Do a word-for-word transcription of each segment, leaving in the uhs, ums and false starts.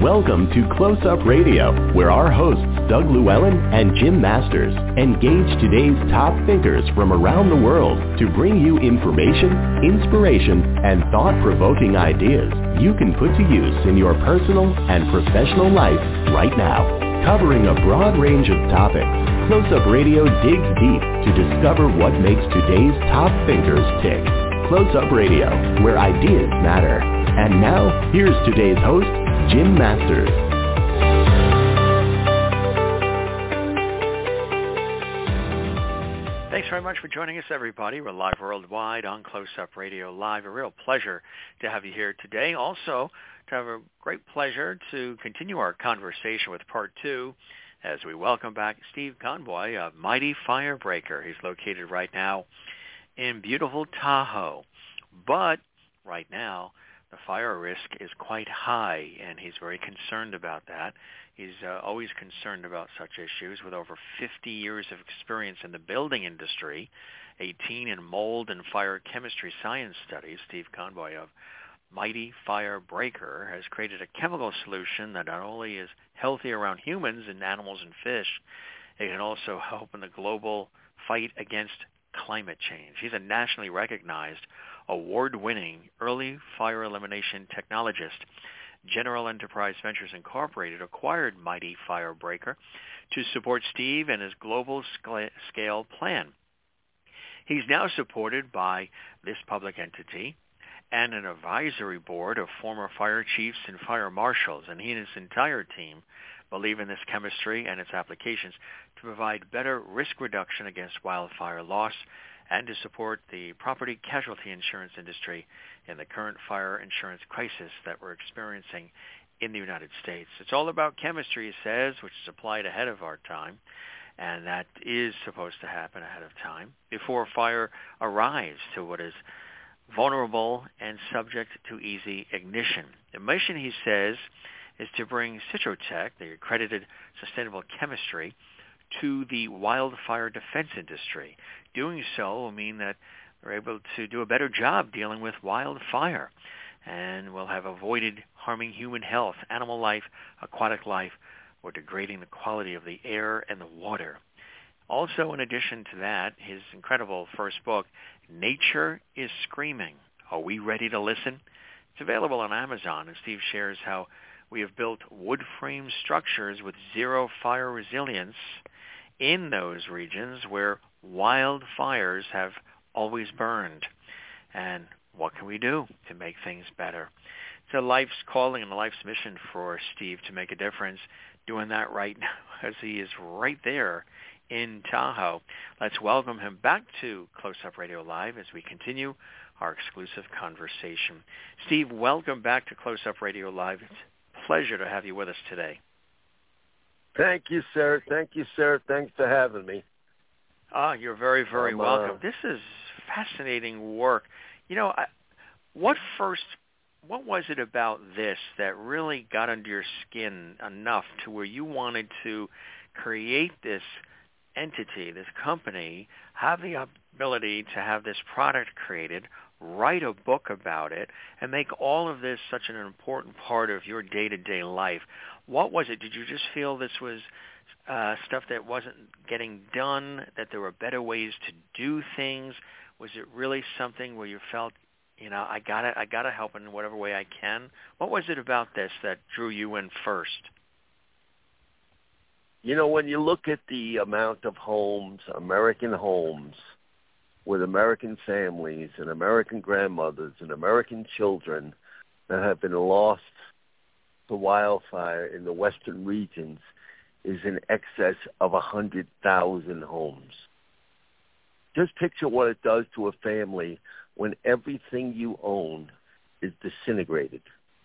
Welcome to Close Up Radio, where our hosts Doug Llewellyn and Jim Masters engage today's top thinkers from around the world to bring you information, inspiration, and thought-provoking ideas you can put to use in your personal and professional life right now. Covering a broad range of topics, Close Up Radio digs deep to discover what makes today's top thinkers tick. Close Up Radio, where ideas matter. And now, here's today's host, Jim Masters. Thanks very much for joining us, everybody. We're live worldwide on Close Up Radio Live. A real pleasure to have you here today. Also, to have a great pleasure to continue our conversation with part two as we welcome back Steve Conboy of Mighty Firebreaker. He's located right now in beautiful Tahoe. But right now, the fire risk is quite high, and he's very concerned about that. He's uh, always concerned about such issues with over fifty years of experience in the building industry, eighteen in mold and fire chemistry science studies. Steve Conboy of Mighty Firebreaker has created a chemical solution that not only is healthy around humans and animals and fish, it can also help in the global fight against climate change. He's a nationally recognized, award-winning early fire elimination technologist. General Enterprise Ventures Incorporated acquired Mighty Firebreaker to support Steve and his global scale plan. He's now supported by this public entity and an advisory board of former fire chiefs and fire marshals, and he and his entire team believe in this chemistry and its applications to provide better risk reduction against wildfire loss and to support the property casualty insurance industry in the current fire insurance crisis that we're experiencing in the United States. It's all about chemistry, he says, which is applied ahead of our time, and that is supposed to happen ahead of time before fire arrives to what is vulnerable and subject to easy ignition. The mission, he says, is to bring Citrotech, the accredited sustainable chemistry, to the wildfire defense industry. Doing so will mean that they're able to do a better job dealing with wildfire and will have avoided harming human health, animal life, aquatic life, or degrading the quality of the air and the water. Also, in addition to that, his incredible first book, Nature is Screaming. Are we ready to listen? It's available on Amazon, and Steve shares how we have built wood frame structures with zero fire resilience in those regions where wildfires have always burned. And what can we do to make things better? It's a life's calling and a life's mission for Steve to make a difference, doing that right now as he is right there in Tahoe. Let's welcome him back to Close Up Radio Live as we continue our exclusive conversation. Steve, welcome back to Close Up Radio Live. It's a pleasure to have you with us today. Thank you, sir. Thank you, sir. Thanks for having me. Ah, you're very, very um, welcome. Uh, this is fascinating work. You know, I, what first, what was it about this that really got under your skin enough to where you wanted to create this entity, this company, have the ability to have this product created, write a book about it, and make all of this such an important part of your day-to-day life? What was it? Did you just feel this was uh, stuff that wasn't getting done, that there were better ways to do things? Was it really something where you felt, you know, I gotta, I gotta help in whatever way I can? What was it about this that drew you in first? You know, when you look at the amount of homes, American homes, with American families and American grandmothers and American children that have been lost to wildfire in the western regions, is in excess of one hundred thousand homes. Just picture what it does to a family when everything you own is disintegrated.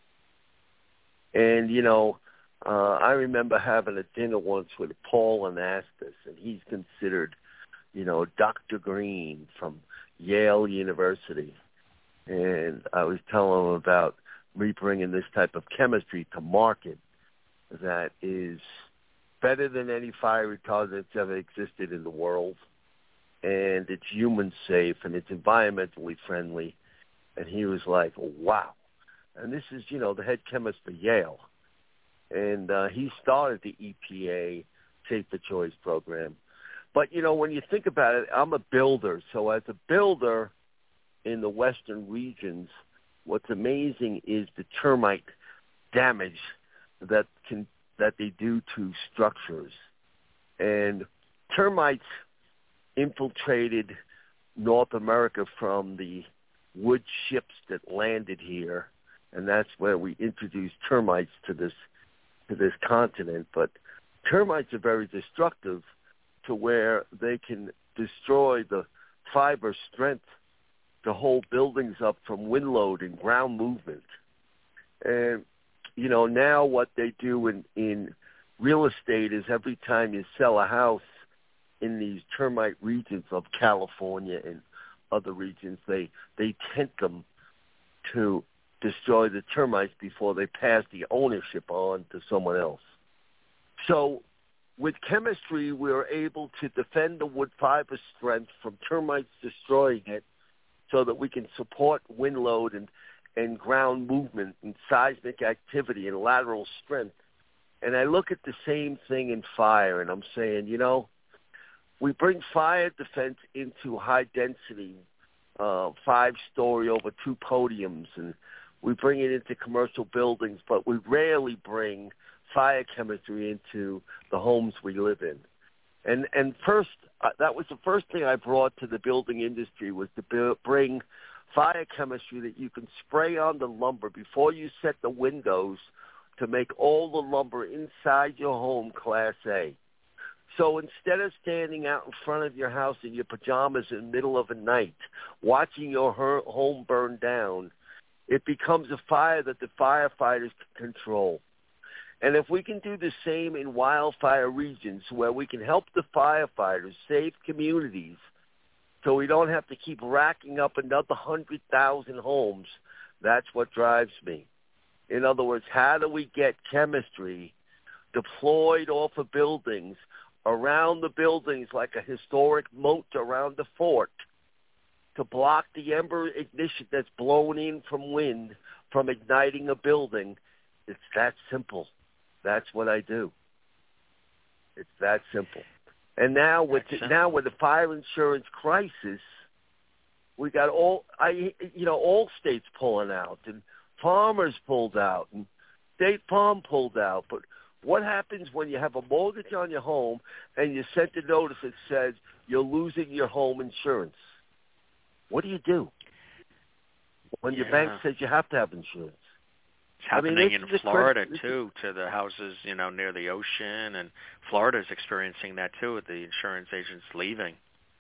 And, you know, uh, I remember having a dinner once with Paul Anastas, and he's considered, you know, Doctor Green from Yale University. And I was telling him about me bringing this type of chemistry to market that is better than any fire retardant that's ever existed in the world. And it's human safe and it's environmentally friendly. And he was like, wow. And this is, you know, the head chemist for Yale. and uh, he started the E P A Safer Choice program. But, you know, when you think about it, I'm a builder. So as a builder in the western regions, what's amazing is the termite damage that can that they do to structures. And termites infiltrated North America from the wood ships that landed here, and that's where we introduced termites to this to this continent. But termites are very destructive to where they can destroy the fiber strength to hold buildings up from wind load and ground movement. And, you know, now what they do in, in real estate is every time you sell a house in these termite regions of California and other regions, they, they tent them to destroy the termites before they pass the ownership on to someone else. So with chemistry, we're able to defend the wood fiber strength from termites destroying it so that we can support wind load and, and ground movement and seismic activity and lateral strength. And I look at the same thing in fire, and I'm saying, you know, we bring fire defense into high-density, uh, five-story over two podiums, and we bring it into commercial buildings, but we rarely bring fire chemistry into the homes we live in. And and first, uh, that was the first thing I brought to the building industry was to build, bring fire chemistry that you can spray on the lumber before you set the windows to make all the lumber inside your home Class A. So instead of standing out in front of your house in your pajamas in the middle of the night, watching your home burn down, it becomes a fire that the firefighters can control. And if we can do the same in wildfire regions where we can help the firefighters save communities so we don't have to keep racking up another one hundred thousand homes, that's what drives me. In other words, how do we get chemistry deployed off of buildings, around the buildings like a historic moat around the fort, to block the ember ignition that's blown in from wind from igniting a building? It's that simple. That's what I do. It's that simple. And now with the, now with the fire insurance crisis, we got all I you know all states pulling out, and farmers pulled out, and State Farm pulled out. But what happens when you have a mortgage on your home and you sent a notice that says you're losing your home insurance? What do you do when yeah. your bank says you have to have insurance? It's happening I mean, in Florida, too, to the houses, you know, near the ocean. And Florida's experiencing that, too, with the insurance agents leaving.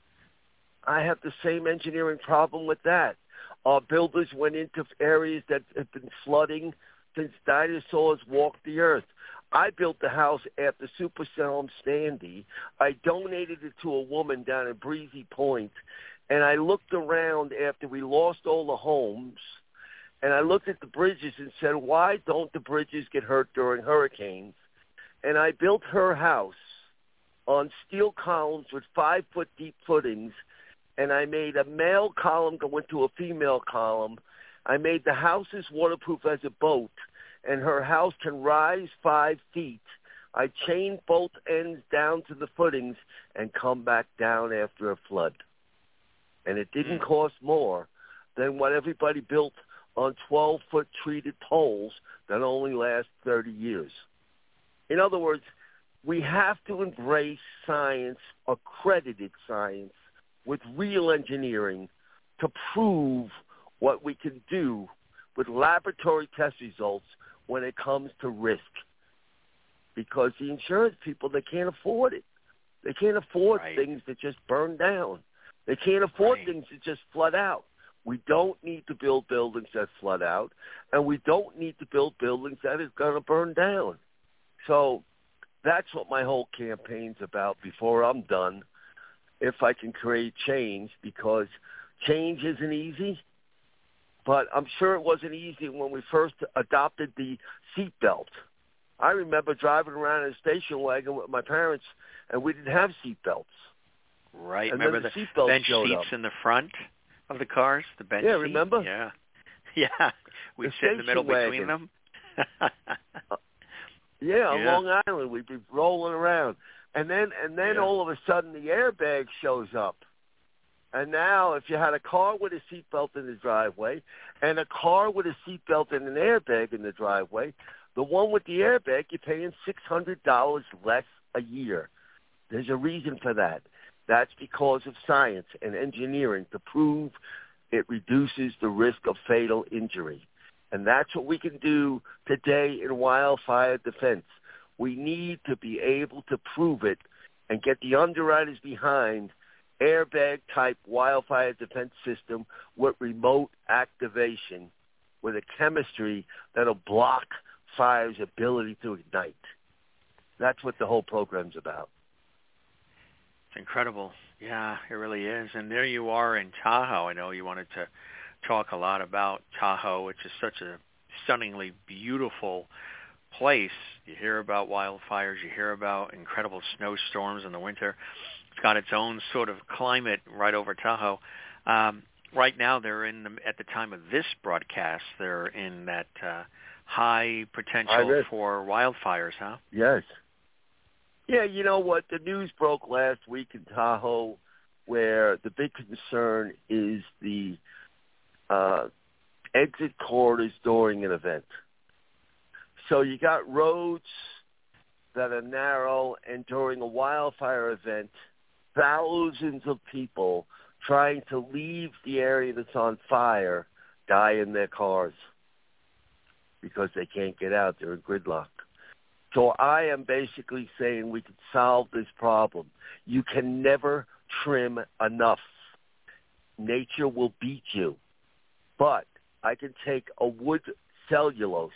I have the same engineering problem with that. Our builders went into areas that have been flooding since dinosaurs walked the earth. I built the house after Superstorm Sandy. I donated it to a woman down in Breezy Point. And I looked around after we lost all the homes, and I looked at the bridges and said, why don't the bridges get hurt during hurricanes? And I built her house on steel columns with five-foot deep footings, and I made a male column go into a female column. I made the house as waterproof as a boat, and her house can rise five feet. I chained both ends down to the footings and come back down after a flood. And it didn't cost more than what everybody built on twelve-foot treated poles that only last thirty years. In other words, we have to embrace science, accredited science, with real engineering to prove what we can do with laboratory test results when it comes to risk. Because the insurance people, they can't afford it. They can't afford right. things that just burn down. They can't afford right. things that just flood out. We don't need to build buildings that flood out, and we don't need to build buildings that is going to burn down. So that's what my whole campaign's about before I'm done, if I can create change, because change isn't easy, but I'm sure it wasn't easy when we first adopted the seatbelt. I remember driving around in a station wagon with my parents, and we didn't have seatbelts. Right. And remember the, the bench seats up. in the front of the cars? The bench yeah, seats? remember? Yeah. Yeah. We'd sit in the middle wagon. between them. Yeah, on yeah. Long Island, we'd be rolling around. And then and then Yeah. all of a sudden the airbag shows up. And now if you had a car with a seatbelt in the driveway and a car with a seatbelt and an airbag in the driveway, the one with the airbag, you're paying six hundred dollars less a year. There's a reason for that. That's because of science and engineering to prove it reduces the risk of fatal injury. And that's what we can do today in wildfire defense. We need to be able to prove it and get the underwriters behind airbag-type wildfire defense system with remote activation with a chemistry that'll block fire's ability to ignite. That's what the whole program's about. It's incredible. Yeah, it really is. And there you are in Tahoe. I know you wanted to talk a lot about Tahoe, which is such a stunningly beautiful place. You hear about wildfires. You hear about incredible snowstorms in the winter. It's got its own sort of climate right over Tahoe. Um, right now, they're in the, at the time of this broadcast, they're in that uh, high potential for wildfires, huh? Yes. Yeah, you know what? The news broke last week in Tahoe where the big concern is the uh, exit corridors during an event. So you got roads that are narrow, and during a wildfire event, thousands of people trying to leave the area that's on fire die in their cars because they can't get out. They're in gridlock. So I am basically saying we can solve this problem. You can never trim enough. Nature will beat you. But I can take a wood cellulose,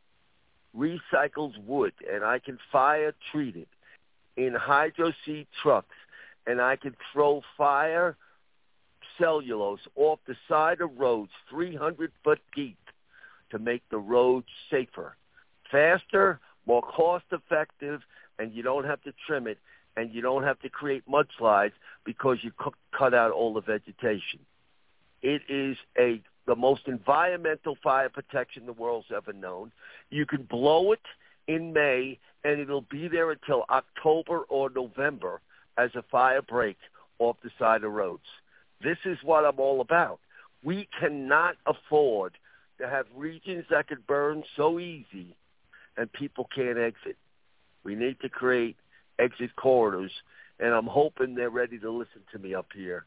recycled wood, and I can fire treat it in hydro seed trucks, and I can throw fire cellulose off the side of roads three hundred foot deep to make the roads safer, faster, more cost-effective, and you don't have to trim it, and you don't have to create mudslides because you cut out all the vegetation. It is a the most environmental fire protection the world's ever known. You can blow it in May, and it'll be there until October or November as a fire break off the side of roads. This is what I'm all about. We cannot afford to have regions that could burn so easy and people can't exit. We need to create exit corridors, and I'm hoping they're ready to listen to me up here.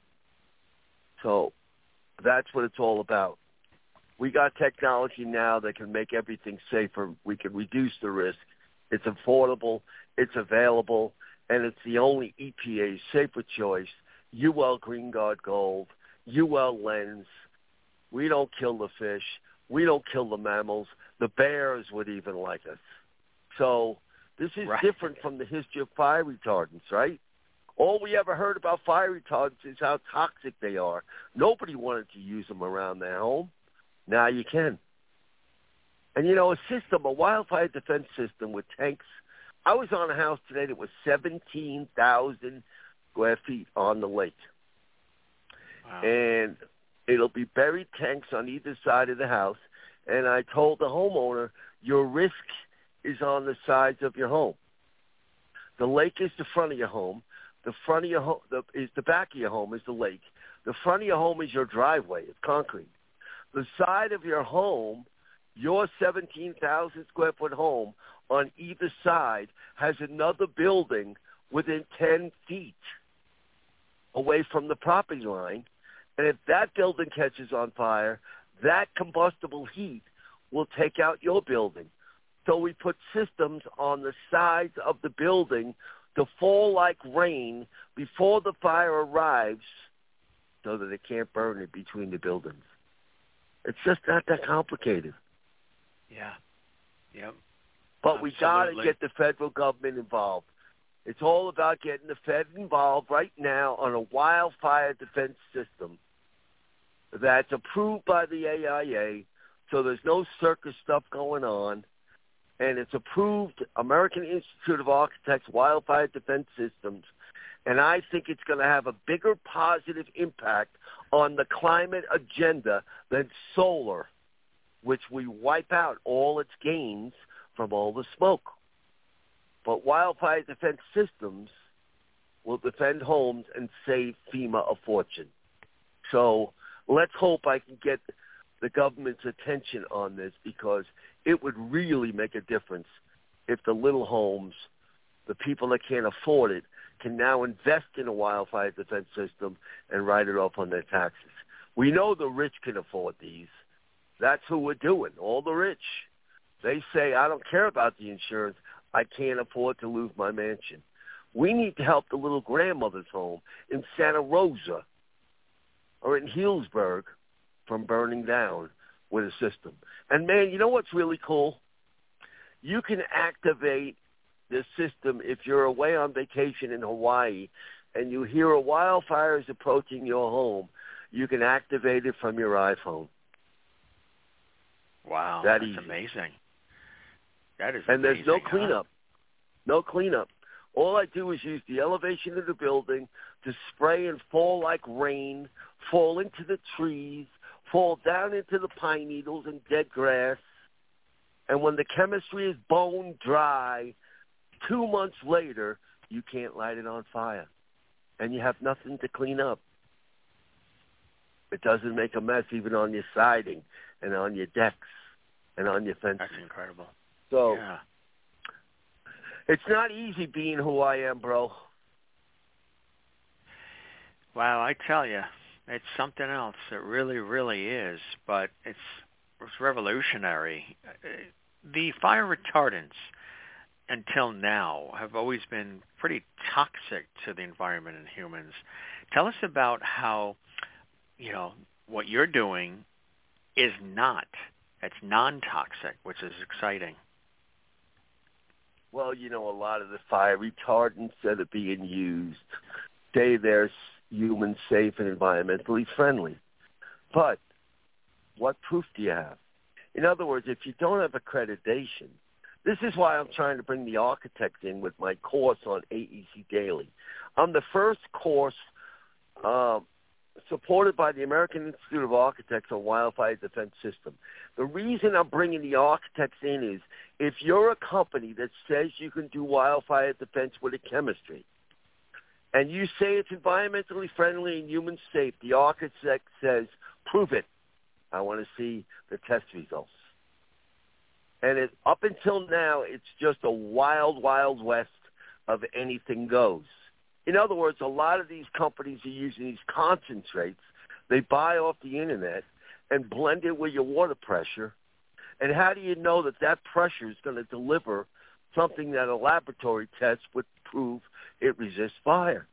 So that's what it's all about. We got technology now that can make everything safer. We can reduce the risk. It's affordable, it's available, and it's the only E P A safer choice. U L Green Guard Gold, U L Lens. We don't kill the fish. We don't kill the mammals. The bears would even like us. So this is right. different from the history of fire retardants, right? All we ever heard about fire retardants is how toxic they are. Nobody wanted to use them around their home. Now you can. And, you know, a system, a wildfire defense system with tanks. I was on a house today that was seventeen thousand square feet on the lake. Wow. And it'll be buried tanks on either side of the house. And I told the homeowner, your risk is on the sides of your home. The lake is the front of your home. The front of your home the, is the back of your home is the lake. The front of your home is your driveway. It's concrete. The side of your home, your seventeen thousand square foot home on either side has another building within ten feet away from the property line. And if that building catches on fire, that combustible heat will take out your building. So we put systems on the sides of the building to fall like rain before the fire arrives so that it can't burn it between the buildings. It's just not that complicated. Yeah. Yep. But we got to get the federal government involved. It's all about getting the Fed involved right now on a wildfire defense system that's approved by the A I A, so there's no circus stuff going on, and it's approved American Institute of Architects Wildfire Defense Systems, and I think it's going to have a bigger positive impact on the climate agenda than solar, which we wipe out all its gains from all the smoke. But wildfire defense systems will defend homes and save FEMA a fortune. So let's hope I can get the government's attention on this, because it would really make a difference if the little homes, the people that can't afford it, can now invest in a wildfire defense system and write it off on their taxes. We know the rich can afford these. That's who we're doing, all the rich. They say, I don't care about the insurance. I can't afford to lose my mansion. We need to help the little grandmother's home in Santa Rosa or in Healdsburg from burning down with a system. And, man, you know what's really cool? You can activate this system if you're away on vacation in Hawaii and you hear a wildfire is approaching your home. You can activate it from your iPhone. Wow, that that's easy. amazing. That is and amazing, there's no huh? cleanup. No cleanup. All I do is use the elevation of the building to spray and fall like rain, fall into the trees, fall down into the pine needles and dead grass. And when the chemistry is bone dry, two months later, you can't light it on fire. And you have nothing to clean up. It doesn't make a mess even on your siding and on your decks and on your fences. That's incredible. So yeah. It's not easy being who I am, bro. Wow, I tell you, it's something else. It really, really is. But it's, it's revolutionary. The fire retardants, until now, have always been pretty toxic to the environment and humans. Tell us about how, you know, what you're doing is not. It's non-toxic, which is exciting. Well, you know, a lot of the fire retardants that are being used say they're human safe and environmentally friendly. But what proof do you have? In other words, if you don't have accreditation, this is why I'm trying to bring the architects in with my course on A E C Daily. I'm the first course uh, supported by the American Institute of Architects on Wildfire Defense System. The reason I'm bringing the architects in is if you're a company that says you can do wildfire defense with a chemistry, and you say it's environmentally friendly and human safe, the architect says, prove it. I want to see the test results. And it, up until now, it's just a wild, wild west of anything goes. In other words, a lot of these companies are using these concentrates they buy off the Internet and blend it with your water pressure. And how do you know that that pressure is going to deliver something that a laboratory test would prove it resists fire?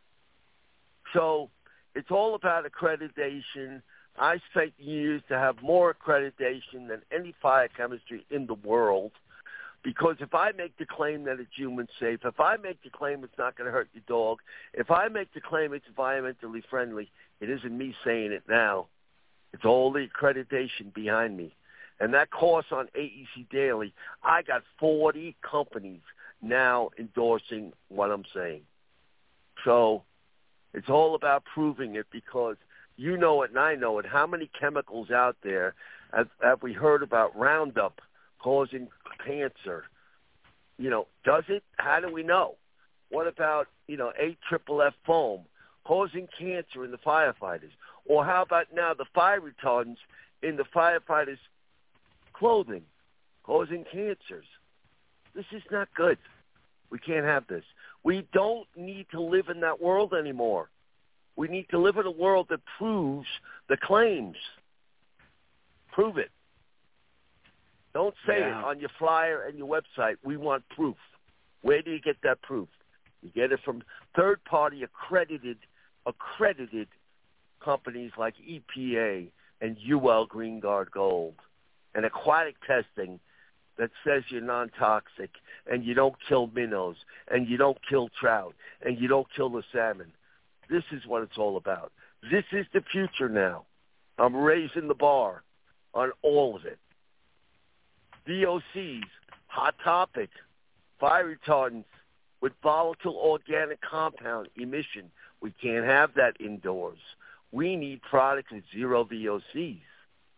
So it's all about accreditation. I spent years to have more accreditation than any fire chemistry in the world, because if I make the claim that it's human safe, if I make the claim it's not going to hurt your dog, if I make the claim it's environmentally friendly, it isn't me saying it now. It's all the accreditation behind me. And that course on A E C Daily, I got forty companies now endorsing what I'm saying. So it's all about proving it, because you know it and I know it. How many chemicals out there have, have we heard about Roundup causing cancer? You know, does it? How do we know? What about, you know, A F F F foam causing cancer in the firefighters? Or how about now the fire retardants in the firefighters' clothing causing cancers? This is not good. We can't have this. We don't need to live in that world anymore. We need to live in a world that proves the claims. Prove it. Don't say yeah. it on your flyer and your website. We want proof. Where do you get that proof? You get it from third-party accredited, accredited companies like E P A and U L Green Guard Gold, and aquatic testing that says you're non-toxic and you don't kill minnows and you don't kill trout and you don't kill the salmon. This is what it's all about. This is the future now. I'm raising the bar on all of it. V O Cs, hot topic, fire retardants with volatile organic compound emission. We can't have that indoors. We need products with zero V O Cs.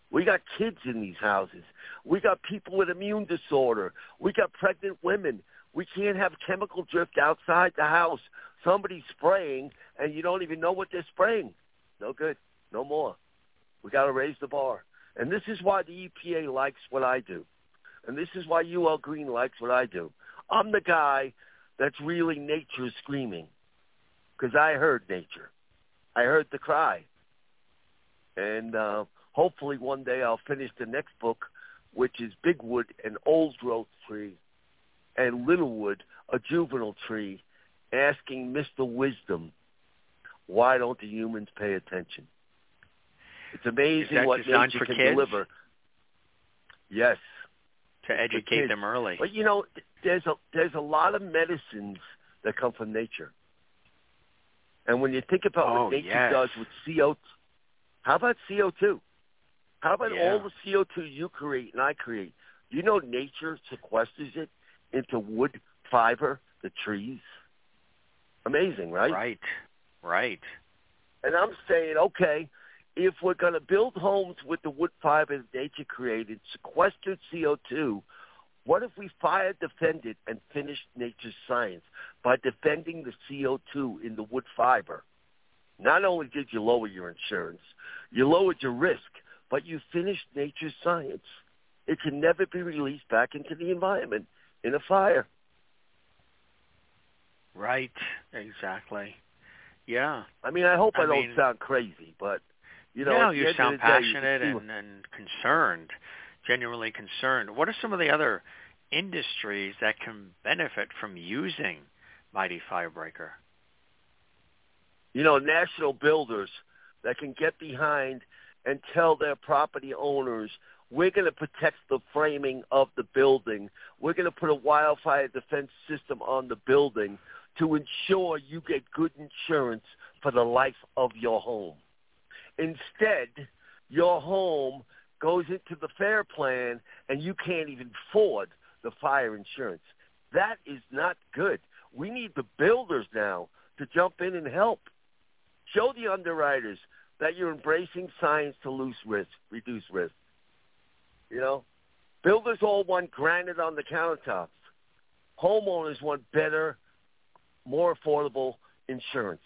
We got kids in these houses. We got people with immune disorder. We got pregnant women. We can't have chemical drift outside the house. Somebody's spraying, and you don't even know what they're spraying. No good. No more. We got to raise the bar. And this is why the E P A likes what I do. And this is why U L Green likes what I do. I'm the guy that's really nature screaming, because I heard nature. I heard the cry. And uh, hopefully one day I'll finish the next book, which is Bigwood, an old-growth tree, and Littlewood, a juvenile tree, asking Mister Wisdom, why don't the humans pay attention? It's amazing what nature can kids? deliver. Yes. To educate them early. But, you know, there's a, there's a lot of medicines that come from nature. And when you think about oh, what nature yes. does with C O two, how about C O two? How about yeah. all the C O two you create and I create? You know nature sequesters it into wood fiber, the trees? Amazing, right? Right, right. And I'm saying, okay, if we're going to build homes with the wood fiber that nature created, sequestered C O two, what if we fire defended and finished nature's science by defending the C O two in the wood fiber? Not only did you lower your insurance, you lowered your risk, but you finished nature's science. It can never be released back into the environment in a fire. Right, exactly. Yeah. I mean, I hope I, I don't mean, sound crazy, but, you know. No, at the you end sound of the day, passionate you and, and concerned, genuinely concerned. What are some of the other industries that can benefit from using Mighty Firebreaker? You know, national builders that can get behind and tell their property owners, we're going to protect the framing of the building. We're going to put a wildfire defense system on the building to ensure you get good insurance for the life of your home. Instead, your home goes into the FAIR plan and you can't even afford the fire insurance. That is not good. We need the builders now to jump in and help. Show the underwriters that you're embracing science to lose risk, reduce risk. You know, builders all want granite on the countertops. Homeowners want better, more affordable insurance.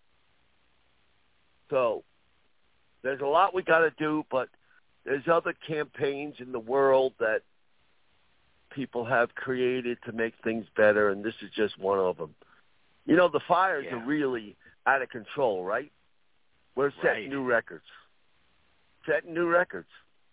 So there's a lot we got to do, but there's other campaigns in the world that people have created to make things better, and this is just one of them. You know, the fires yeah. are really out of control, right? We're setting right. new records. Setting new records.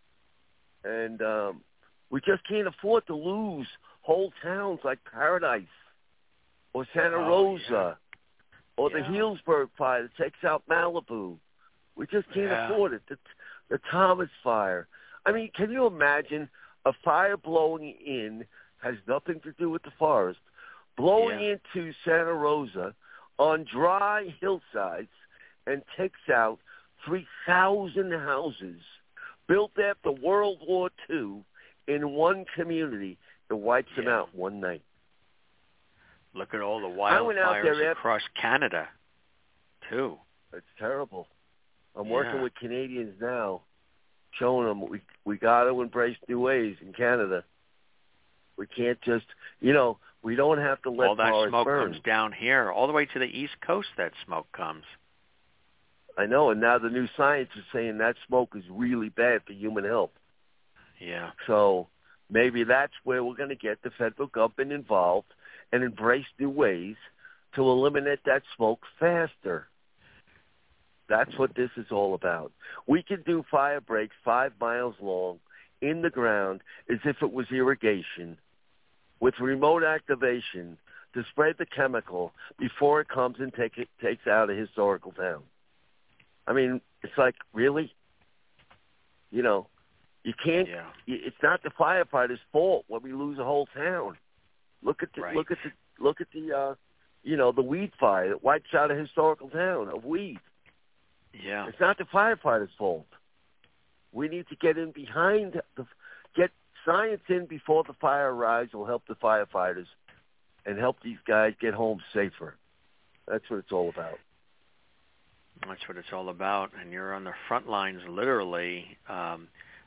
And um, we just can't afford to lose whole towns like Paradise or Santa oh, Rosa yeah. or yeah. the Healdsburg fire that takes out Malibu. We just can't yeah. afford it. The, the Thomas fire. I mean, can you imagine a fire blowing in, has nothing to do with the forest, blowing yeah. into Santa Rosa on dry hillsides and takes out three thousand houses built after World War Two in one community. It wipes yeah. them out one night. Look at all the I went out there wildfires after, across Canada, too. It's terrible. I'm yeah. working with Canadians now, showing them we we got to embrace new ways in Canada. We can't just, you know, we don't have to let all that forests smoke burn. comes down here, all the way to the East Coast. That smoke comes. I know, and now the new science is saying that smoke is really bad for human health. Yeah. So maybe that's where we're going to get the federal government involved and embrace new ways to eliminate that smoke faster. That's what this is all about. We can do fire breaks five miles long in the ground as if it was irrigation with remote activation to spray the chemical before it comes and take it, takes out a historical town. I mean, it's like, really? You know, you can't, yeah. it's not the firefighters' fault when we lose a whole town. Look at the, right. look at the, look at the, uh, you know, the weed fire that wipes out a historical town of weed. Yeah. It's not the firefighters' fault. We need to get in behind the, get science in before the fire arrives will help the firefighters and help these guys get home safer. That's what it's all about. That's what it's all about. And you're on the front lines, literally, um,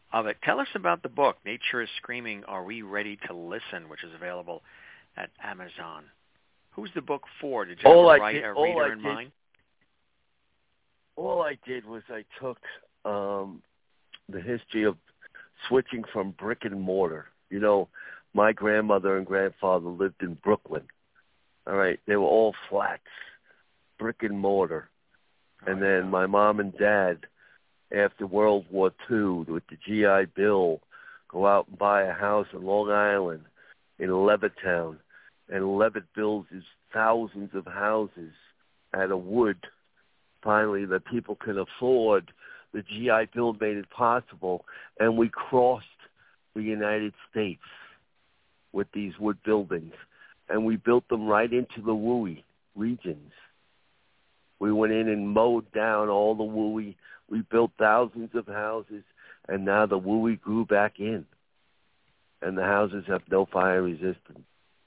of it. Tell us about the book, Nature is Screaming, Are We Ready to Listen, which is available at Amazon. Who's the book for? Did you all ever I write did, a all reader I in did, mind? All I did was I took um, the history of switching from brick and mortar. You know, my grandmother and grandfather lived in Brooklyn. All right, they were all flats, brick and mortar. Oh, and then yeah. my mom and dad, after World War Two, with the G I Bill, go out and buy a house in Long Island, in Levittown. And Levitt builds his thousands of houses out of wood, finally, that people can afford. The G I Bill made it possible, and we crossed the United States with these wood buildings, and we built them right into the W U I regions. We went in and mowed down all the W U I. We built thousands of houses, and now the W U I grew back in, and the houses have no fire resistance.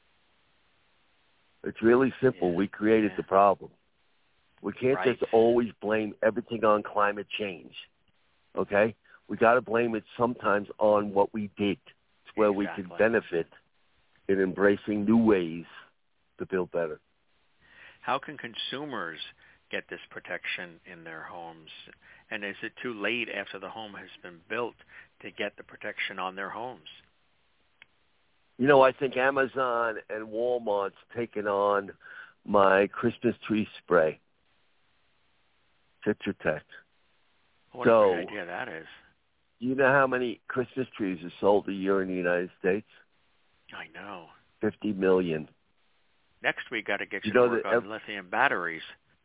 It's really simple. Yeah. We created yeah. the problem. We can't Right. just always blame everything on climate change, okay? We got to blame it sometimes on what we did. It's where exactly. we can benefit in embracing new ways to build better. How can consumers get this protection in their homes? And is it too late after the home has been built to get the protection on their homes? You know, I think Amazon and Walmart's taken on my Christmas tree spray, Citrotech. What so, a great idea that is. Do you know how many Christmas trees are sold a year in the United States? I know. fifty million. Next week, got to get you, you know to work that on ev- lithium batteries.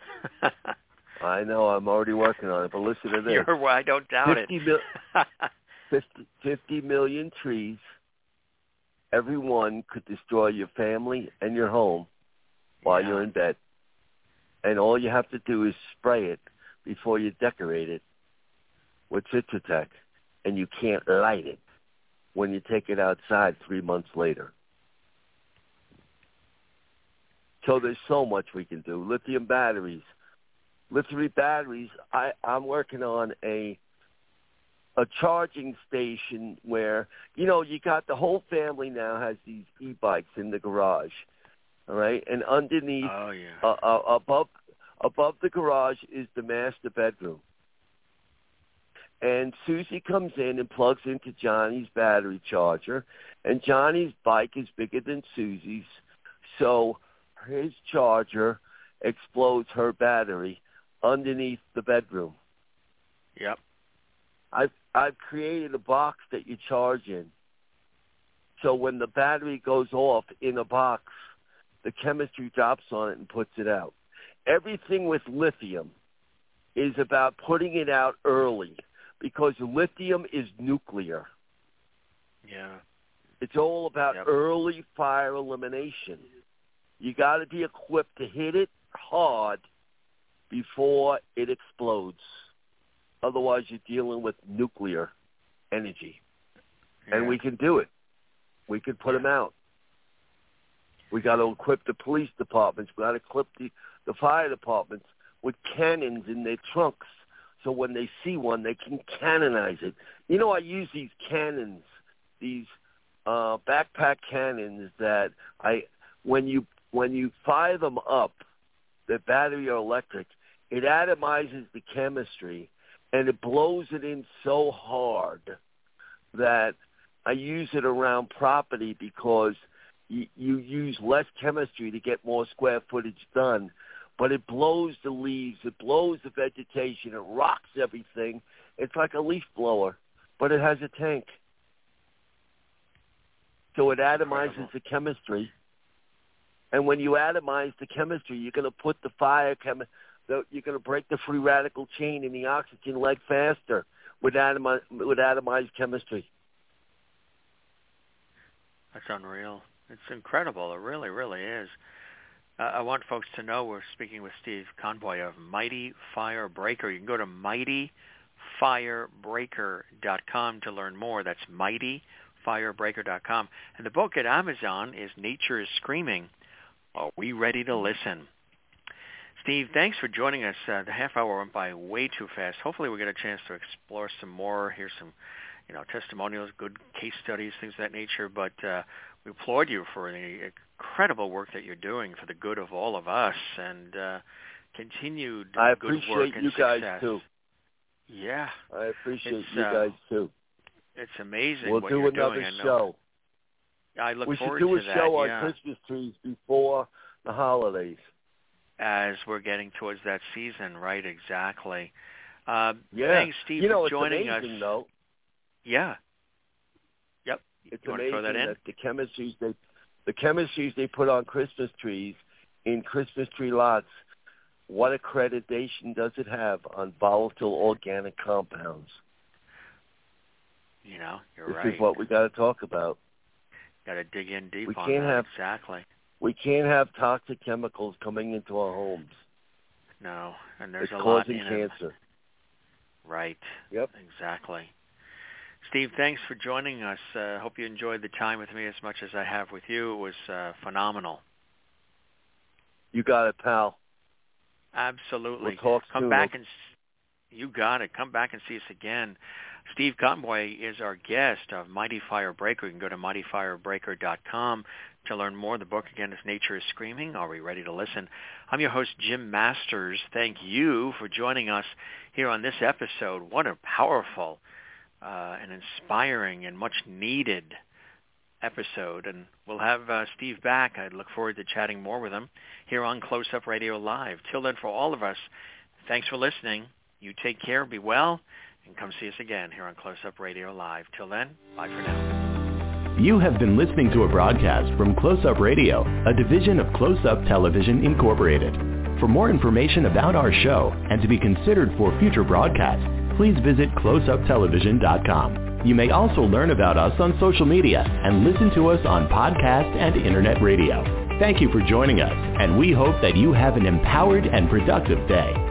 I know. I'm already working on it, but listen to this. You're, I don't doubt fifty it. Mil- fifty, fifty million trees. Every one could destroy your family and your home while yeah. you're in bed. And all you have to do is spray it before you decorate it with Citrotech, and you can't light it when you take it outside three months later. So there's so much we can do. Lithium batteries. Lithium batteries, I, I'm working on a a charging station where, you know, you got the whole family now has these e-bikes in the garage, all right? And underneath, oh, yeah. uh, uh, above above the garage is the master bedroom. And Susie comes in and plugs into Johnny's battery charger, and Johnny's bike is bigger than Susie's, so his charger explodes her battery underneath the bedroom. Yep. I've, I've created a box that you charge in. So when the battery goes off in a box, the chemistry drops on it and puts it out. Everything with lithium is about putting it out early because lithium is nuclear. Yeah. It's all about yep. early fire elimination. You got to be equipped to hit it hard before it explodes. Otherwise, you're dealing with nuclear energy. Yeah. And we can do it. We can put yeah. them out. We got to equip the police departments. We got to equip the, the fire departments with cannons in their trunks so when they see one, they can cannonize it. You know, I use these cannons, these uh, backpack cannons that I, when you when you fire them up, the battery or electric, it atomizes the chemistry and it blows it in so hard that I use it around property because you, you use less chemistry to get more square footage done, but it blows the leaves, it blows the vegetation, it rocks everything. It's like a leaf blower, but it has a tank. So it atomizes Incredible. the chemistry. And when you atomize the chemistry, you're going to put the fire chemi- the, you're going to break the free radical chain in the oxygen leg faster with, atomi- with atomized chemistry. That's unreal. It's incredible. It really, really is. Uh, I want folks to know we're speaking with Steve Conboy of Mighty Fire Breaker. You can go to mighty fire breaker dot com to learn more. That's mighty fire breaker dot com. And the book at Amazon is Nature is Screaming. Are we ready to listen? Steve, thanks for joining us. Uh, the half hour went by way too fast. Hopefully we get a chance to explore some more, hear some you know, testimonials, good case studies, things of that nature. But uh, we applaud you for the incredible work that you're doing for the good of all of us and uh, continued I good work and appreciate you guys success. too. Yeah. I appreciate It's, you uh, guys too. It's amazing We'll what do you're another doing. I know. show. I look we should forward do a to that, show yeah. on Christmas trees before the holidays. As we're getting towards that season, right? Exactly. Uh, Yeah. Thanks, Steve, you know, for joining it's amazing, us. Though. Yeah. Yep. It's you want amazing to throw that in? that the chemistries they, the chemistries they put on Christmas trees in Christmas tree lots. What accreditation does it have on volatile organic compounds? You know, you're this right. This is what we got to talk about. Got to dig in deep we on can't that. have, exactly. We can't have toxic chemicals coming into our homes. No, and there's it's a lot causing in cancer. It. Right. Yep. Exactly. Steve, thanks for joining us. I uh, hope you enjoyed the time with me as much as I have with you. It was uh, phenomenal. You got it, pal. Absolutely. We'll talk Come soon. back and you got it. Come back and see us again. Steve Conboy is our guest of Mighty Fire Breaker. You can go to mighty fire breaker dot com to learn more. The book, again, is Nature is Screaming. Are we ready to listen? I'm your host, Jim Masters. Thank you for joining us here on this episode. What a powerful uh, and inspiring and much needed episode. And we'll have uh, Steve back. I look forward to chatting more with him here on Close Up Radio Live. Till then, for all of us, thanks for listening. You take care, be well, and come see us again here on Close Up Radio Live. Till then, bye for now. You have been listening to a broadcast from Close Up Radio, a division of Close Up Television Incorporated. For more information about our show and to be considered for future broadcasts, please visit close up television dot com. You may also learn about us on social media and listen to us on podcast and internet radio. Thank you for joining us, and we hope that you have an empowered and productive day.